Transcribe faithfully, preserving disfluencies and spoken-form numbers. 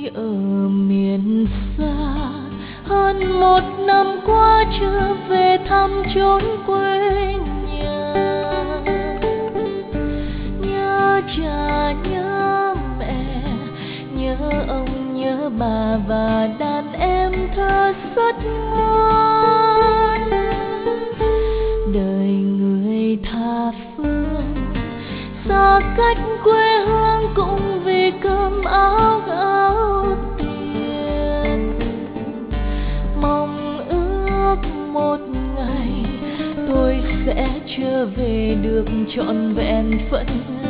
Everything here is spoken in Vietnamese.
tôi ở miền xa, hơn một năm qua chưa về thăm chốn quê nhà. Nhớ cha nhớ mẹ, nhớ ông nhớ bà và đàn em thơ rất ngoan. Đời người tha phương xa cách quê hương cũng vì cơm áo gạo tiền. Mong ước một ngày tôi sẽ trở về được trọn vẹn phận